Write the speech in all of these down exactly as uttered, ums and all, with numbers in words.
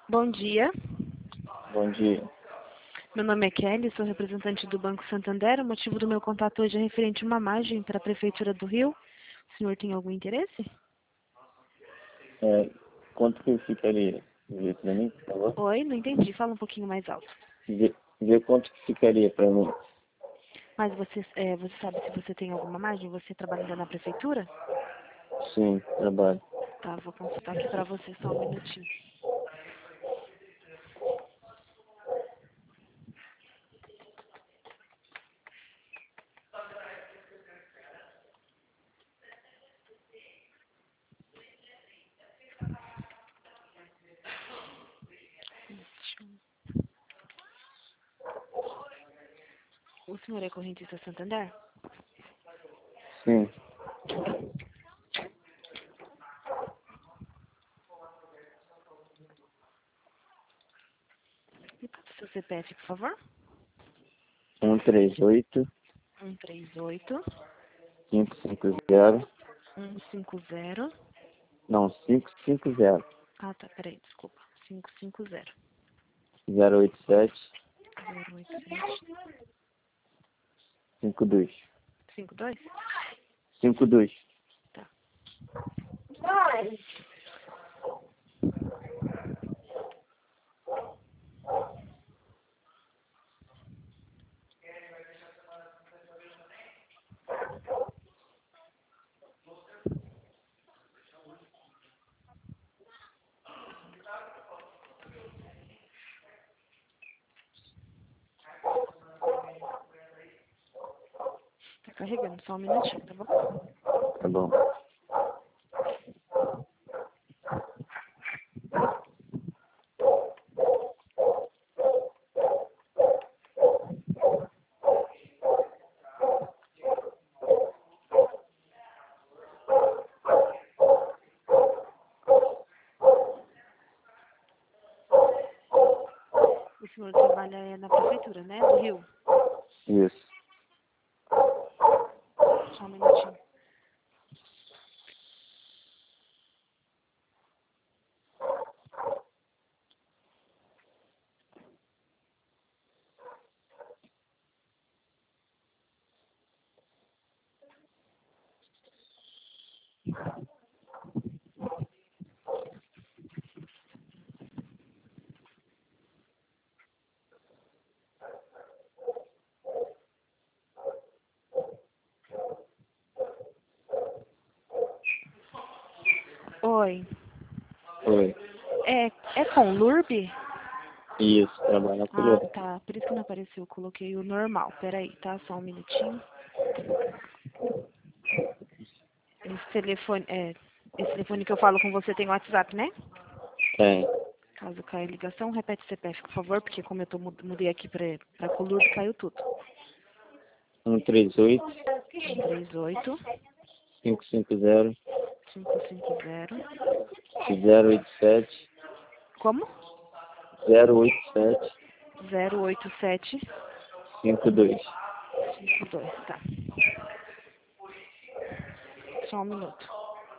Bom dia, Bom dia. meu nome é Kelly, sou representante do Banco Santander. O motivo do meu contato hoje é referente a uma margem para a Prefeitura do Rio. O senhor tem algum interesse? É, quanto que ficaria? Vê para mim, por favor. Oi, não entendi, fala um pouquinho mais alto. Vê, vê quanto que ficaria para mim. Mas você, é, você sabe se você tem alguma margem? Você trabalha ainda na Prefeitura? Sim, trabalho. Tá, vou consultar aqui para você só um minutinho. O senhor é correntista Santander? Sim. Me passa o seu C P F, por favor. um três oito, um três oito, cinco cinco zero. um cinco zero. Não, cinco cinco zero. Ah, tá, peraí, desculpa. cinco cinco zero. zero oito sete, zero oito sete. cinco dois. cinco dois? cinco dois. Tá. Tá carregando, só um minutinho, tá bom? Tá bom. O senhor trabalha é, na prefeitura, né? Do Rio? Isso. Só um minutinho. Oi. Oi. É, é com Lurb? Isso, trabalho na Ah, coluna. tá. Por isso que não apareceu. Eu coloquei o normal. Peraí, tá? Só um minutinho. Esse telefone, é, esse telefone que eu falo com você tem WhatsApp, né? Tem. Caso caia a ligação, repete o C P F, por favor, porque como eu tô, mud- mudei aqui pra, pra Colurb, caiu tudo. um três oito, um três oito, cinco cinco zero, cinco cinco zero. zero oito sete, Como? zero oito sete, zero oito sete cinco dois. cinco dois, tá. Só um minuto.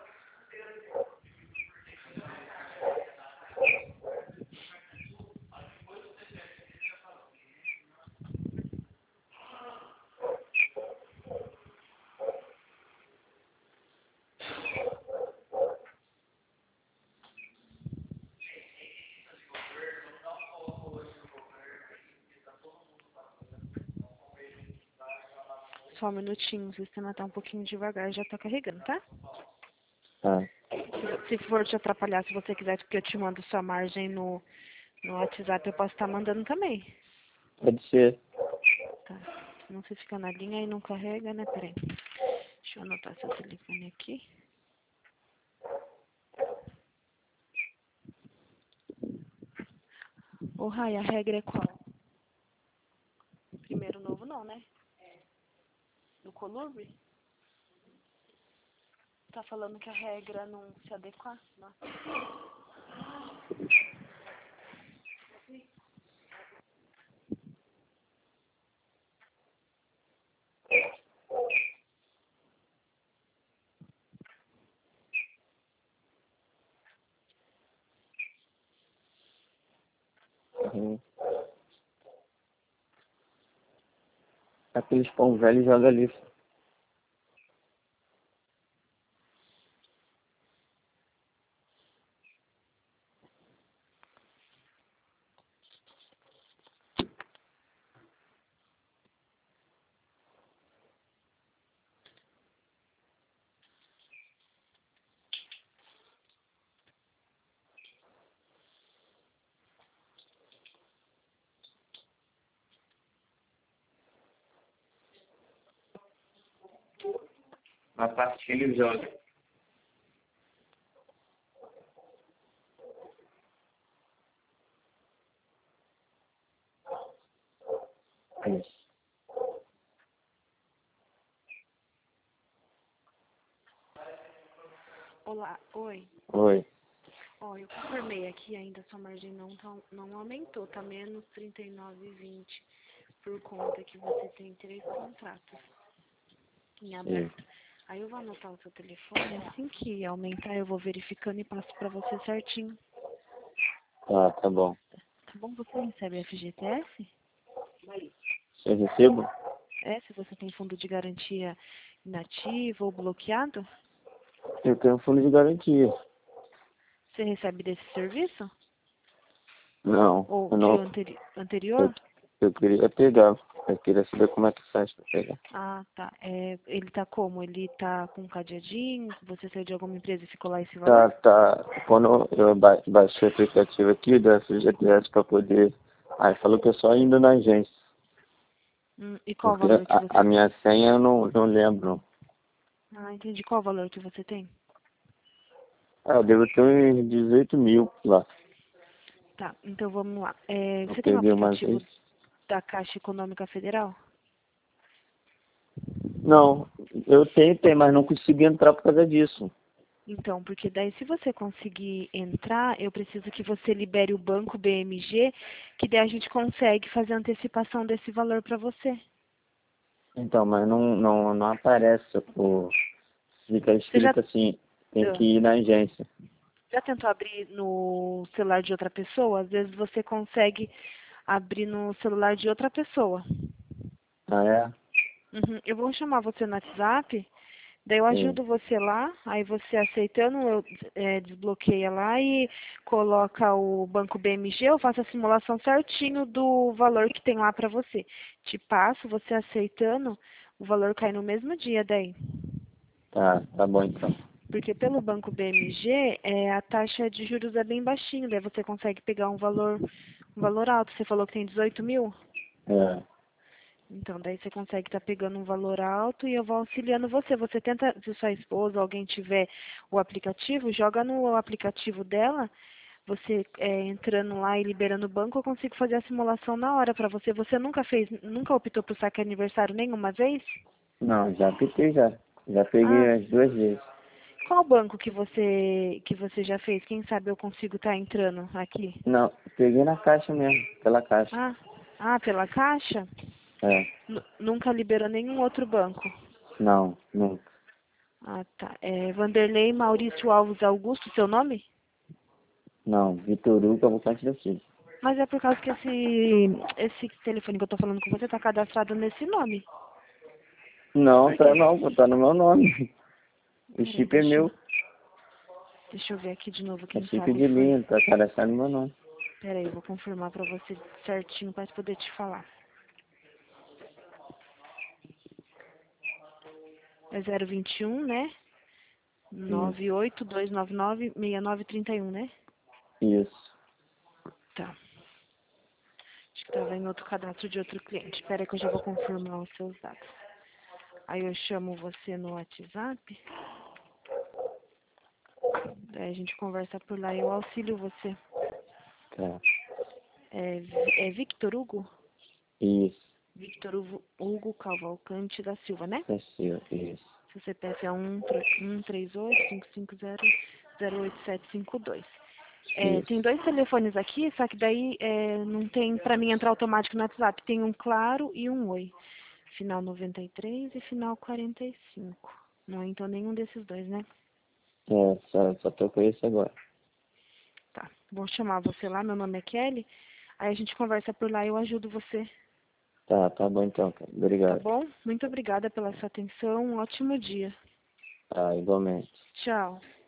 Só um minutinho, o sistema tá um pouquinho devagar, já tá carregando, tá? Tá. Se for te atrapalhar, se você quiser que eu te mando sua margem no, no WhatsApp, eu posso estar mandando também. Pode ser. Tá. Senão você fica na linha e não carrega, né? Peraí. Deixa eu anotar seu telefone aqui. Ô, Rai, a regra é qual? Primeiro novo não, né? Do Colurb? Tá falando que a regra não se adequar? Não. carrinho. Aqueles pão velho joga ali. A partilha e joga. Isso. Olá, oi. Oi. Ó, eu confirmei aqui, ainda sua margem não, tá, não aumentou, tá menos trinta e nove vírgula vinte, por conta que você tem três contratos em aberto. Aí eu vou anotar o seu telefone, assim que aumentar eu vou verificando e passo pra você certinho. Ah, tá bom. Tá bom? Você recebe F G T S? Eu recebo? É, se você tem fundo de garantia inativo ou bloqueado? Eu tenho fundo de garantia. Você recebe desse serviço? Não, Ou eu de não. anteri Eu, anterior? eu queria pegar. Eu queria saber como é que faz pra pegar. Ah, tá. É, ele tá como? Ele tá com cadeadinho? Você saiu de alguma empresa e ficou lá esse Tá, valor? tá. Quando eu ba baixei o aplicativo aqui da F G T S pra poder. Aí falou que é só indo na agência. Hum, e qual o Porque valor que a, você... a minha senha eu não, não lembro. Ah, entendi. Qual o valor que você tem? Ah, eu devo ter uns dezoito mil lá. Tá, então vamos lá. É, Eu você tem o peguei uma aplicativo vez. da Caixa Econômica Federal? Não, eu tentei, mas não consegui entrar por causa disso. Então, porque daí se você conseguir entrar, eu preciso que você libere o banco B M G, que daí a gente consegue fazer a antecipação desse valor para você. Então, mas não, não, não aparece. Pô. Fica Você já, escrito assim, tem ah, que ir na agência. já tentou abrir no celular de outra pessoa? Às vezes você consegue abrir no celular de outra pessoa. Ah, é? Uhum. Eu vou chamar você no WhatsApp, daí eu Sim. ajudo você lá, aí você aceitando, eu é, desbloqueia lá e coloca o banco B M G, eu faço a simulação certinho do valor que tem lá pra você. Te passo, você aceitando, o valor cai no mesmo dia daí. Tá, tá bom então. Porque pelo banco B M G, é, a taxa de juros é bem baixinha, daí você consegue pegar um valor, um valor alto. Você falou que tem dezoito mil? É. Então, daí você consegue estar pegando um valor alto e eu vou auxiliando você. Você tenta, se sua esposa ou alguém tiver o aplicativo, joga no aplicativo dela, você é, entrando lá e liberando o banco, eu consigo fazer a simulação na hora para você. Você nunca fez, nunca optou por saque aniversário nenhuma vez? Não, já pitei já. Já peguei Ah, as duas vezes. qual banco que você que você já fez? Quem sabe eu consigo estar entrando aqui? Não, peguei na caixa mesmo, pela caixa. Ah, ah, pela Caixa? É. Nu- nunca liberou nenhum outro banco? Não, nunca. Ah, tá. É Vanderlei Maurício Alves Augusto, seu nome? Não, Vitor Hugo Cavalcante da Silva. Mas é por causa que esse, esse telefone que eu tô falando com você tá cadastrado nesse nome. Não, Por tá quê? não, pô, tá no meu nome. O Peraí, chip é deixa eu, meu. deixa eu ver aqui de novo, É quem chip sabe de foi. linha, tá cadastrado no meu nome. Peraí, eu vou confirmar pra você certinho pra poder te falar. É zero vinte e um, né? Isso. nove oito dois nove nove seis nove três um, né? Isso. Tá. Acho que tava em outro cadastro de outro cliente. Peraí que eu já vou confirmar os seus dados. Aí eu chamo você no WhatsApp. Daí a gente conversa por lá e eu auxilio você. Tá. É, Vi- é Victor Hugo? Isso. Victor Hugo, Hugo Cavalcante da Silva, né? Tá certo, isso. Seu C P F é um três oito cinco cinco zero zero oito sete cinco dois. É, tem Isso. dois telefones aqui, só que daí é, não tem pra mim entrar automático no WhatsApp. Tem um Claro e um Oi. Final noventa e três e final quarenta e cinco. Não é então nenhum desses dois, né? É, só, só tô com esse agora. Tá. Vou chamar você lá, meu nome é Kelly. Aí a gente conversa por lá e eu ajudo você. Tá, tá bom então, cara. Tá Obrigado. bom? Muito obrigada pela sua atenção. Um ótimo dia. Tá, igualmente. Tchau.